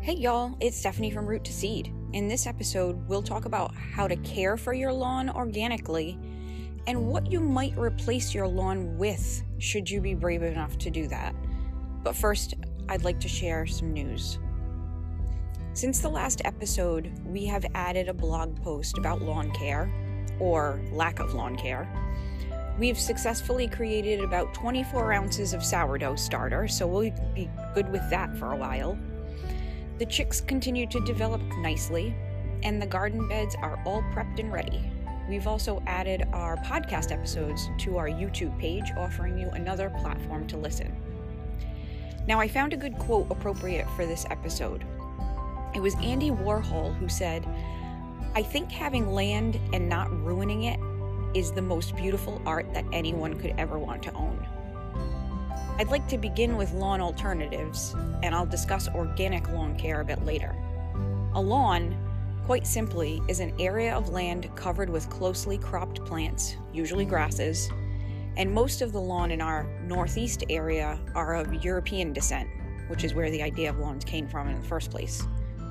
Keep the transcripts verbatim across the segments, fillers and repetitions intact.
Hey y'all, it's Stephanie from Root to Seed. In this episode, we'll talk about how to care for your lawn organically and what you might replace your lawn with should you be brave enough to do that. But first, I'd like to share some news. Since the last episode, we have added a blog post about lawn care, or lack of lawn care. We've successfully created about twenty-four ounces of sourdough starter, so we'll be good with that for a while. The chicks continue to develop nicely, and the garden beds are all prepped and ready. We've also added our podcast episodes to our YouTube page, offering you another platform to listen. Now, I found a good quote appropriate for this episode. It was Andy Warhol who said, "I think having land and not ruining it is the most beautiful art that anyone could ever want to own." I'd like to begin with lawn alternatives, and I'll discuss organic lawn care a bit later. A lawn, quite simply, is an area of land covered with closely cropped plants, usually grasses, and most of the lawn in our northeast area are of European descent, which is where the idea of lawns came from in the first place.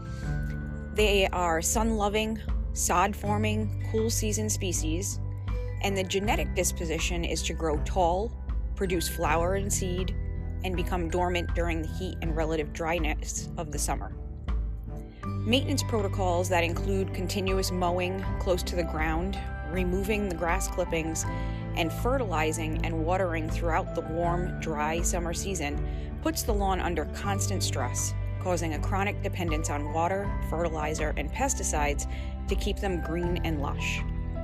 They are sun-loving, sod-forming, cool-season species, and the genetic disposition is to grow tall, produce flower and seed, and become dormant during the heat and relative dryness of the summer. Maintenance protocols that include continuous mowing close to the ground, removing the grass clippings, and fertilizing and watering throughout the warm, dry summer season puts the lawn under constant stress, causing a chronic dependence on water, fertilizer, and pesticides to keep them green and lush.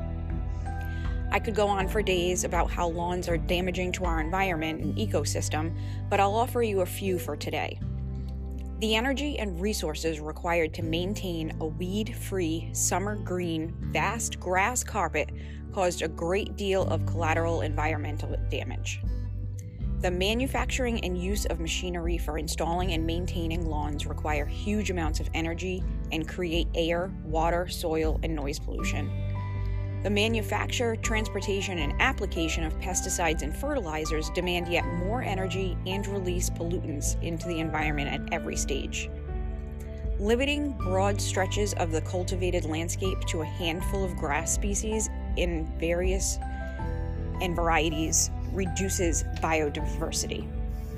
I could go on for days about how lawns are damaging to our environment and ecosystem, but I'll offer you a few for today. The energy and resources required to maintain a weed-free, summer green, vast grass carpet caused a great deal of collateral environmental damage. The manufacturing and use of machinery for installing and maintaining lawns require huge amounts of energy and create air, water, soil, and noise pollution. The manufacture, transportation, and application of pesticides and fertilizers demand yet more energy and release pollutants into the environment at every stage. Limiting broad stretches of the cultivated landscape to a handful of grass species in various and varieties reduces biodiversity.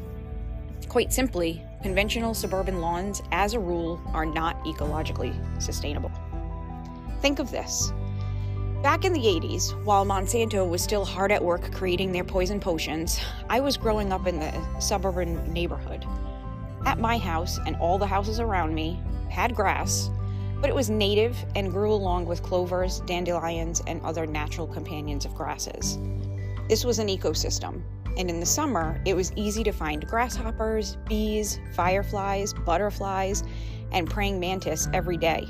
Quite simply, conventional suburban lawns, as a rule, are not ecologically sustainable. Think of this. Back in the eighties, while Monsanto was still hard at work creating their poison potions, I was growing up in the suburban neighborhood. At my house, and all the houses around me, had grass, but it was native and grew along with clovers, dandelions, and other natural companions of grasses. This was an ecosystem, and in the summer, it was easy to find grasshoppers, bees, fireflies, butterflies, and praying mantis every day.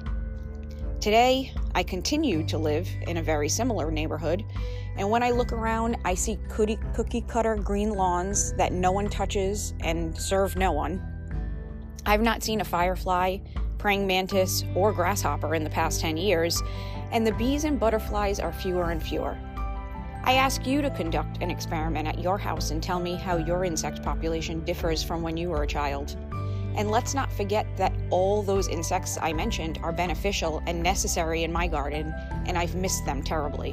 Today, I continue to live in a very similar neighborhood, and when I look around, I see cookie-cutter green lawns that no one touches and serve no one. I've not seen a firefly, praying mantis, or grasshopper in the past ten years, and the bees and butterflies are fewer and fewer. I ask you to conduct an experiment at your house and tell me how your insect population differs from when you were a child. And let's not forget that all those insects I mentioned are beneficial and necessary in my garden, and I've missed them terribly.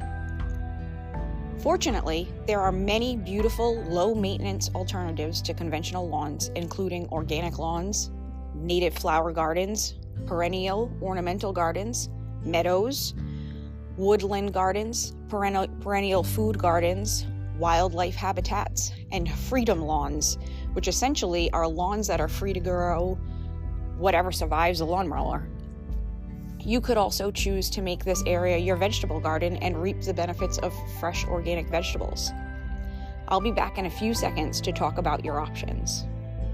Fortunately, there are many beautiful, low-maintenance alternatives to conventional lawns, including organic lawns, native flower gardens, perennial ornamental gardens, meadows, woodland gardens, perennial, perennial food gardens, wildlife habitats, and freedom lawns, which essentially are lawns that are free to grow whatever survives a lawnmower. You could also choose to make this area your vegetable garden and reap the benefits of fresh organic vegetables. I'll be back in a few seconds to talk about your options.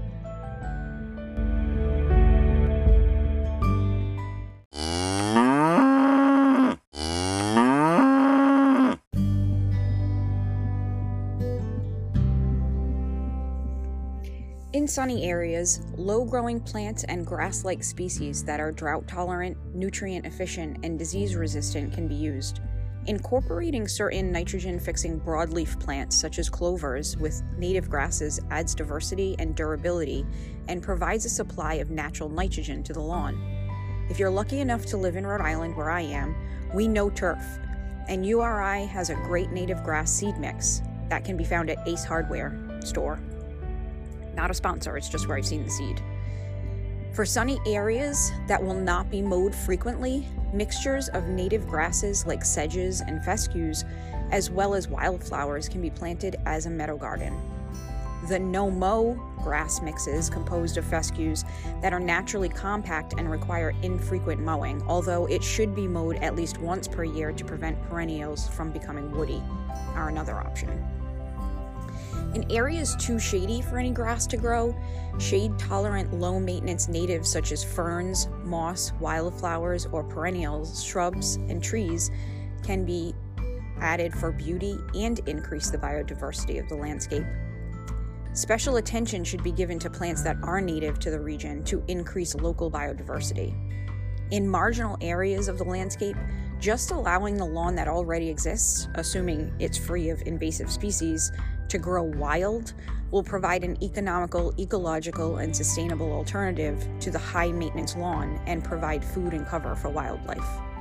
In sunny areas, low-growing plants and grass-like species that are drought-tolerant, nutrient-efficient, and disease-resistant can be used, Incorporating certain nitrogen-fixing broadleaf plants such as clovers with native grasses adds diversity and durability and provides a supply of natural nitrogen to the lawn. If you're lucky enough to live in Rhode Island where I am, we know turf, and U R I has a great native grass seed mix that can be found at Ace Hardware store. Not a sponsor, it's just where I've seen the seed. For sunny areas that will not be mowed frequently, mixtures of native grasses like sedges and fescues, as well as wildflowers, can be planted as a meadow garden. The no-mow grass mixes composed of fescues that are naturally compact and require infrequent mowing, although it should be mowed at least once per year to prevent perennials from becoming woody, are another option. In areas too shady for any grass to grow, shade-tolerant, low-maintenance natives such as ferns, moss, wildflowers, or perennials, shrubs, and trees can be added for beauty and increase the biodiversity of the landscape. Special attention should be given to plants that are native to the region to increase local biodiversity. In marginal areas of the landscape, just allowing the lawn that already exists, assuming it's free of invasive species, to grow wild will provide an economical, ecological, and sustainable alternative to the high-maintenance lawn and provide food and cover for wildlife.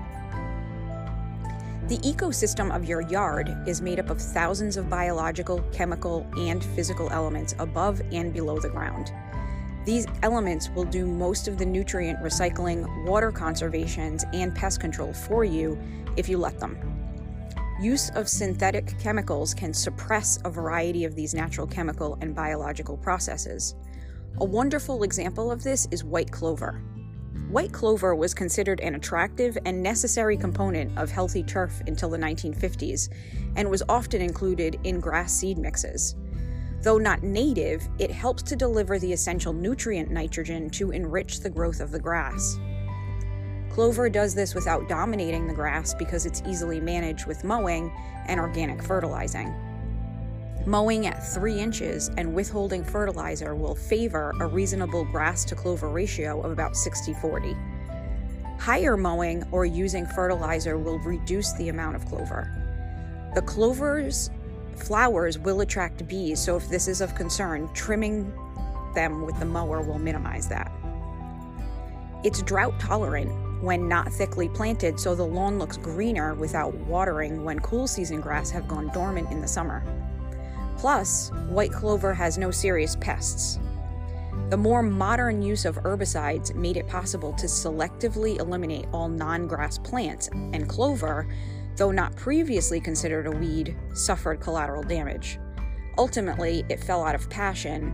The ecosystem of your yard is made up of thousands of biological, chemical, and physical elements above and below the ground. These elements will do most of the nutrient recycling, water conservations, and pest control for you if you let them. Use of synthetic chemicals can suppress a variety of these natural chemical and biological processes. A wonderful example of this is white clover. White clover was considered an attractive and necessary component of healthy turf until the nineteen fifties and was often included in grass seed mixes. Though not native, it helps to deliver the essential nutrient nitrogen to enrich the growth of the grass. Clover does this without dominating the grass because it's easily managed with mowing and organic fertilizing. Mowing at three inches and withholding fertilizer will favor a reasonable grass to clover ratio of about sixty forty. Higher mowing or using fertilizer will reduce the amount of clover. The clover's flowers will attract bees, so if this is of concern, trimming them with the mower will minimize that. It's drought tolerant when not thickly planted, so the lawn looks greener without watering when cool season grass have gone dormant in the summer. Plus, white clover has no serious pests. The more modern use of herbicides made it possible to selectively eliminate all non-grass plants, and clover, though not previously considered a weed, suffered collateral damage. Ultimately, it fell out of passion,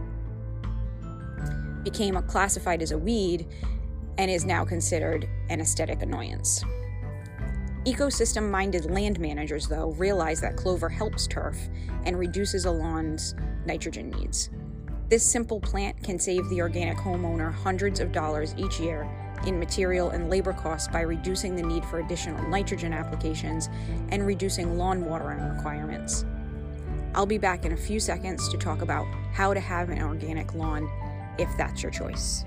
became classified as a weed, and is now considered an aesthetic annoyance. Ecosystem-minded land managers, though, realize that clover helps turf and reduces a lawn's nitrogen needs. This simple plant can save the organic homeowner hundreds of dollars each year in material and labor costs by reducing the need for additional nitrogen applications and reducing lawn watering requirements. I'll be back in a few seconds to talk about how to have an organic lawn if that's your choice.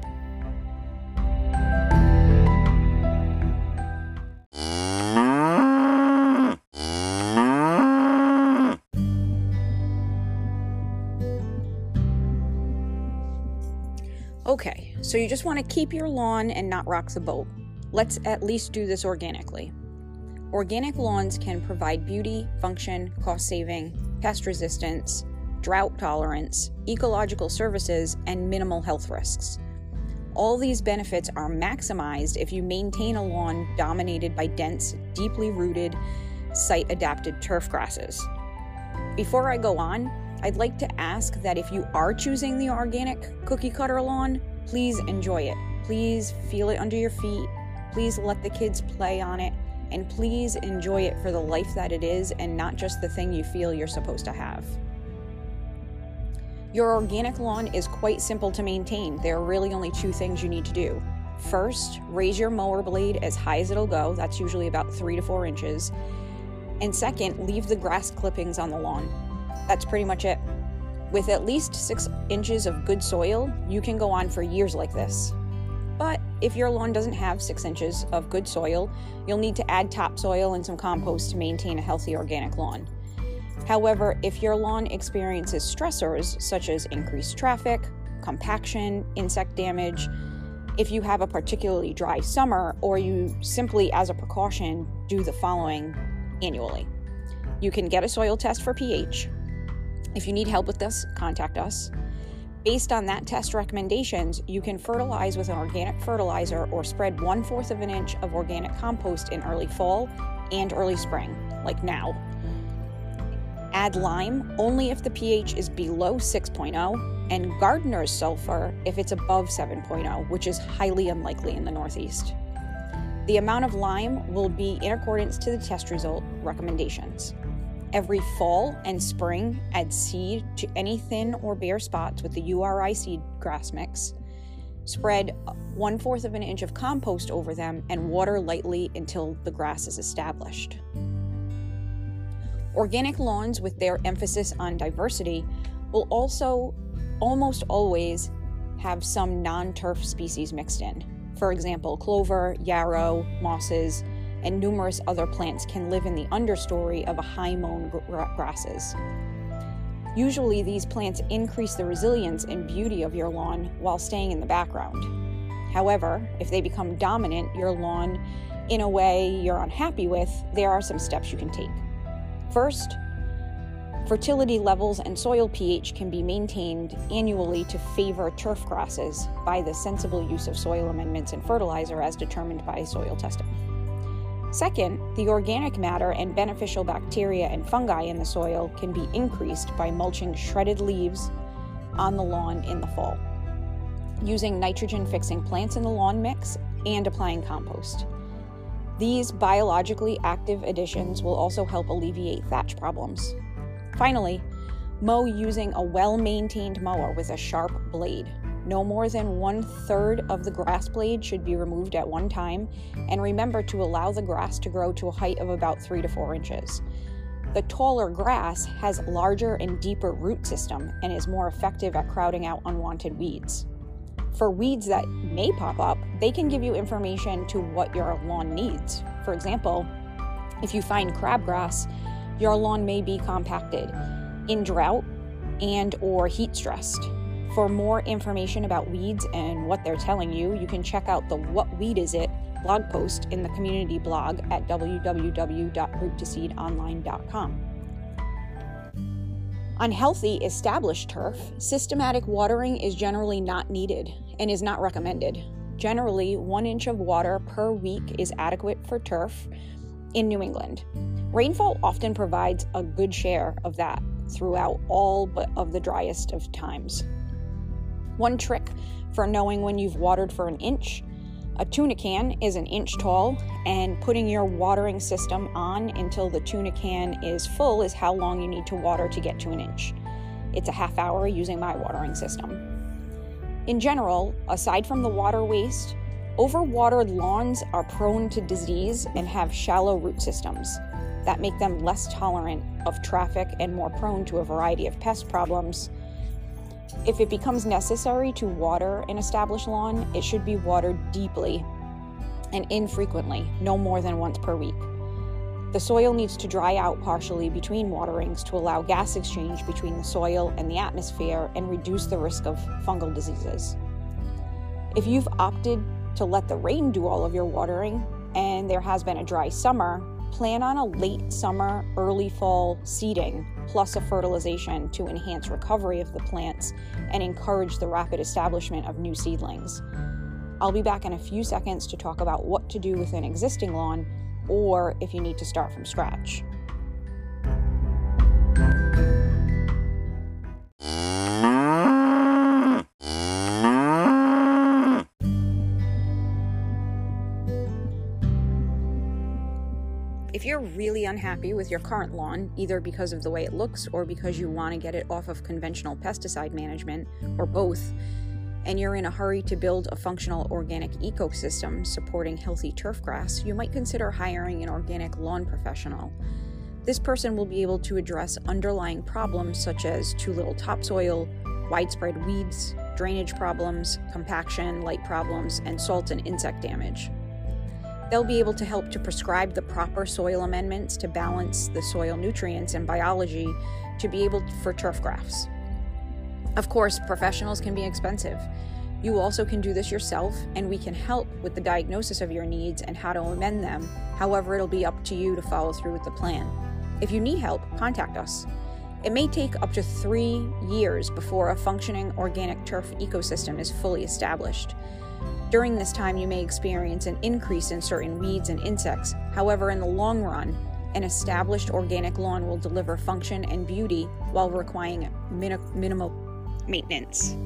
Okay, so you just want to keep your lawn and not rock the boat. Let's at least do this organically. Organic lawns can provide beauty, function, cost saving, pest resistance, drought tolerance, ecological services, and minimal health risks. All these benefits are maximized if you maintain a lawn dominated by dense, deeply rooted, site-adapted turf grasses. Before I go on, I'd like to ask that if you are choosing the organic cookie cutter lawn, please enjoy it. Please feel it under your feet. Please let the kids play on it. And please enjoy it for the life that it is and not just the thing you feel you're supposed to have. Your organic lawn is quite simple to maintain. There are really only two things you need to do. First, raise your mower blade as high as it'll go. That's usually about three to four inches. And second, leave the grass clippings on the lawn. That's pretty much it. With at least six inches of good soil, you can go on for years like this. But if your lawn doesn't have six inches of good soil, you'll need to add topsoil and some compost to maintain a healthy organic lawn. However, if your lawn experiences stressors such as increased traffic, compaction, insect damage, if you have a particularly dry summer, or you simply, as a precaution, do the following annually. You can get a soil test for pH. If you need help with this, contact us. Based on that test recommendations, you can fertilize with an organic fertilizer or spread one-fourth of an inch of organic compost in early fall and early spring, like now. Add lime only if the pH is below six point oh, and gardener's sulfur if it's above seven point oh, which is highly unlikely in the Northeast. The amount of lime will be in accordance to the test result recommendations. Every fall and spring, add seed to any thin or bare spots with the U R I seed grass mix. Spread one-fourth of an inch of compost over them and water lightly until the grass is established. Organic lawns, with their emphasis on diversity, will also almost always have some non-turf species mixed in. For example, clover, yarrow, mosses, and numerous other plants can live in the understory of a high-mown gra- grasses. Usually, these plants increase the resilience and beauty of your lawn while staying in the background. However, if they become dominant your lawn in a way you're unhappy with, there are some steps you can take. First, fertility levels and soil pH can be maintained annually to favor turf grasses by the sensible use of soil amendments and fertilizer as determined by soil testing. Second, the organic matter and beneficial bacteria and fungi in the soil can be increased by mulching shredded leaves on the lawn in the fall, using nitrogen-fixing plants in the lawn mix, and applying compost. These biologically active additions will also help alleviate thatch problems. Finally, mow using a well-maintained mower with a sharp blade. No more than one-third of the grass blade should be removed at one time, and remember to allow the grass to grow to a height of about three to four inches. The taller grass has larger and deeper root system and is more effective at crowding out unwanted weeds. For weeds that may pop up, they can give you information to what your lawn needs. For example, if you find crabgrass, your lawn may be compacted, in drought, and or heat stressed. For more information about weeds and what they're telling you, you can check out the What Weed Is It blog post in the community blog at w w w dot root to seed online dot com. On healthy, established turf, systematic watering is generally not needed and is not recommended. Generally, one inch of water per week is adequate for turf in New England. Rainfall often provides a good share of that throughout all but of the driest of times. One trick for knowing when you've watered for an inch: a tuna can is an inch tall, and putting your watering system on until the tuna can is full is how long you need to water to get to an inch. It's a half hour using my watering system. In general, aside from the water waste, overwatered lawns are prone to disease and have shallow root systems that make them less tolerant of traffic and more prone to a variety of pest problems. If it becomes necessary to water an established lawn, it should be watered deeply and infrequently, no more than once per week. The soil needs to dry out partially between waterings to allow gas exchange between the soil and the atmosphere and reduce the risk of fungal diseases. If you've opted to let the rain do all of your watering and there has been a dry summer, plan on a late summer, early fall seeding plus a fertilization to enhance recovery of the plants and encourage the rapid establishment of new seedlings. I'll be back in a few seconds to talk about what to do with an existing lawn or if you need to start from scratch. If you're really unhappy with your current lawn, either because of the way it looks or because you want to get it off of conventional pesticide management, or both, and you're in a hurry to build a functional organic ecosystem supporting healthy turf grass, you might consider hiring an organic lawn professional. This person will be able to address underlying problems such as too little topsoil, widespread weeds, drainage problems, compaction, light problems, and salt and insect damage. They'll be able to help to prescribe the proper soil amendments to balance the soil nutrients and biology to be able for turf grafts. Of course, professionals can be expensive. You also can do this yourself, and we can help with the diagnosis of your needs and how to amend them. However, it'll be up to you to follow through with the plan. If you need help, contact us. It may take up to three years before a functioning organic turf ecosystem is fully established. During this time, you may experience an increase in certain weeds and insects. However, in the long run, an established organic lawn will deliver function and beauty while requiring min- minimal maintenance.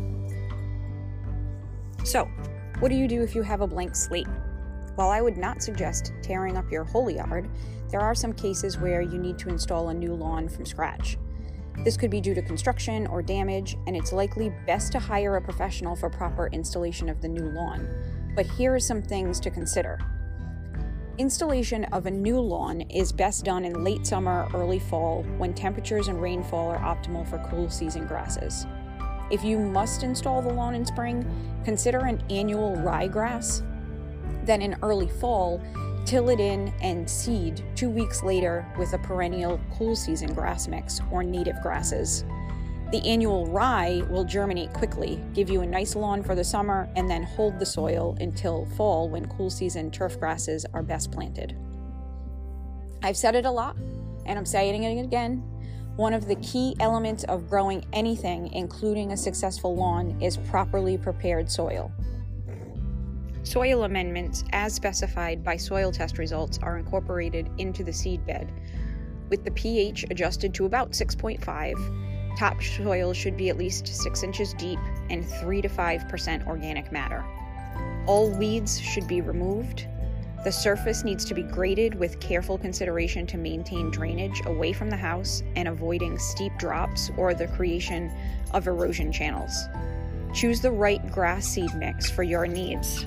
So, what do you do if you have a blank slate? While I would not suggest tearing up your whole yard, there are some cases where you need to install a new lawn from scratch. This could be due to construction or damage, and it's likely best to hire a professional for proper installation of the new lawn. But here are some things to consider. Installation of a new lawn is best done in late summer, early fall, when temperatures and rainfall are optimal for cool season grasses. If you must install the lawn in spring, consider an annual ryegrass. Then in early fall, till it in and seed two weeks later with a perennial cool season grass mix or native grasses. The annual rye will germinate quickly, give you a nice lawn for the summer, and then hold the soil until fall when cool season turf grasses are best planted. I've said it a lot, and I'm saying it again. One of the key elements of growing anything, including a successful lawn, is properly prepared soil. Soil amendments, as specified by soil test results, are incorporated into the seed bed, with the pH adjusted to about six point five. Topsoil should be at least six inches deep and three to five percent organic matter. All weeds should be removed. The surface needs to be graded with careful consideration to maintain drainage away from the house and avoiding steep drops or the creation of erosion channels. Choose the right grass seed mix for your needs.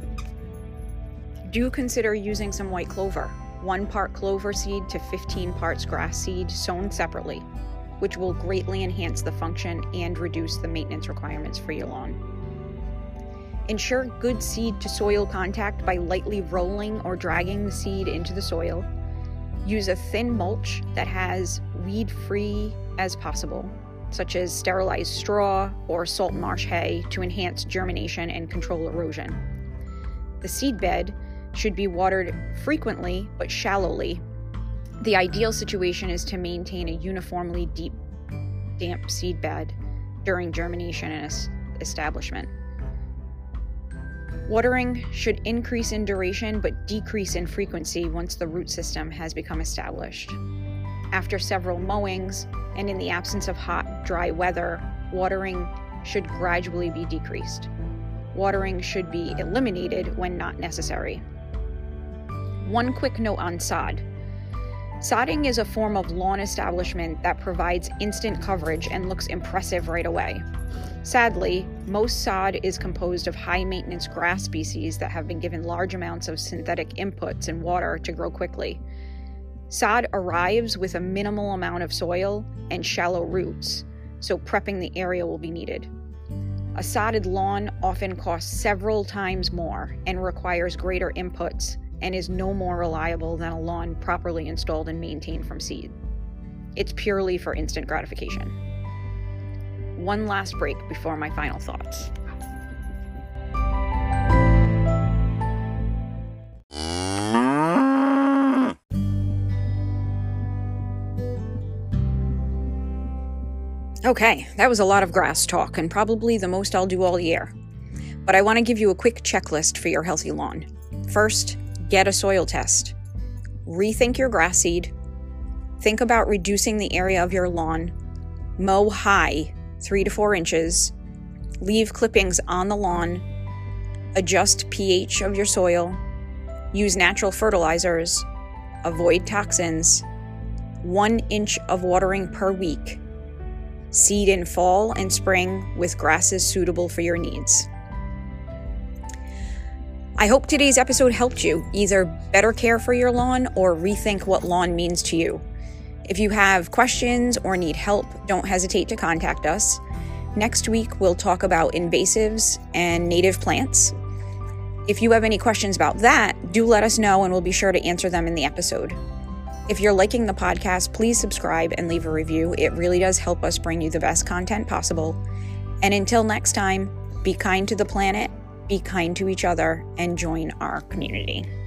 Do consider using some white clover, one part clover seed to fifteen parts grass seed sown separately, which will greatly enhance the function and reduce the maintenance requirements for your lawn. Ensure good seed to soil contact by lightly rolling or dragging the seed into the soil. Use a thin mulch that has weed-free as possible, such as sterilized straw or salt marsh hay, to enhance germination and control erosion. The seed bed should be watered frequently but shallowly. The ideal situation is to maintain a uniformly deep, damp seed bed during germination and establishment. Watering should increase in duration but decrease in frequency once the root system has become established. After several mowings, and in the absence of hot, dry weather, watering should gradually be decreased. Watering should be eliminated when not necessary. One quick note on sod. Sodding is a form of lawn establishment that provides instant coverage and looks impressive right away. Sadly, most sod is composed of high-maintenance grass species that have been given large amounts of synthetic inputs and water to grow quickly. Sod arrives with a minimal amount of soil and shallow roots, so prepping the area will be needed. A sodded lawn often costs several times more and requires greater inputs, and is no more reliable than a lawn properly installed and maintained from seed. It's purely for instant gratification. One last break before my final thoughts. Okay, that was a lot of grass talk, and probably the most I'll do all year. But I want to give you a quick checklist for your healthy lawn. First, get a soil test. Rethink your grass seed. Think about reducing the area of your lawn. Mow high, three to four inches. Leave clippings on the lawn. Adjust pH of your soil. Use natural fertilizers. Avoid toxins. One inch of watering per week. Seed in fall and spring with grasses suitable for your needs. I hope today's episode helped you either better care for your lawn or rethink what lawn means to you. If you have questions or need help, don't hesitate to contact us. Next week, we'll talk about invasives and native plants. If you have any questions about that, do let us know and we'll be sure to answer them in the episode. If you're liking the podcast, please subscribe and leave a review. It really does help us bring you the best content possible. And until next time, be kind to the planet, be kind to each other, and join our community.